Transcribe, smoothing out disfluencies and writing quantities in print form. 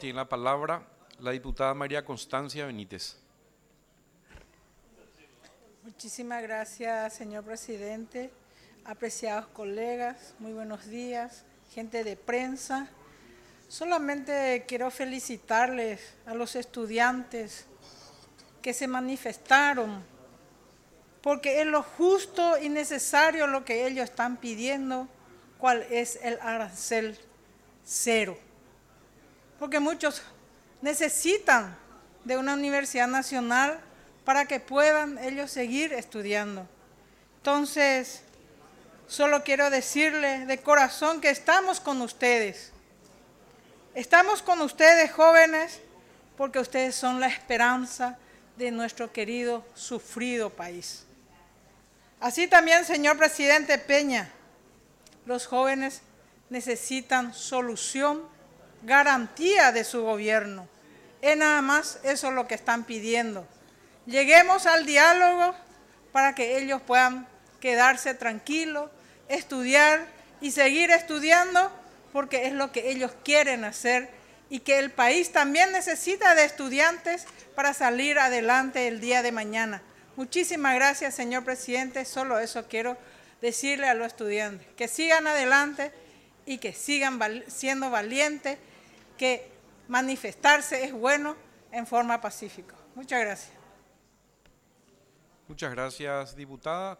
Tiene la palabra la diputada María Constancia Benítez. Muchísimas gracias, señor presidente. Apreciados colegas, muy buenos días, gente de prensa. Solamente quiero felicitarles a los estudiantes que se manifestaron, porque es lo justo y necesario lo que ellos están pidiendo, cuál es el arancel cero. Porque muchos necesitan de una universidad nacional para que puedan ellos seguir estudiando. Entonces, solo quiero decirles de corazón que estamos con ustedes. Estamos con ustedes, jóvenes, porque ustedes son la esperanza de nuestro querido, sufrido país. Así también, señor presidente Peña, los jóvenes necesitan solución, garantía de su gobierno. Es nada más eso lo que están pidiendo. Lleguemos al diálogo para que ellos puedan quedarse tranquilos, estudiar y seguir estudiando, porque es lo que ellos quieren hacer y que el país también necesita de estudiantes para salir adelante el día de mañana. Muchísimas gracias, señor presidente. Solo eso quiero decirle a los estudiantes, que sigan adelante y que sigan siendo valientes, que manifestarse es bueno en forma pacífica. Muchas gracias. Muchas gracias, diputada.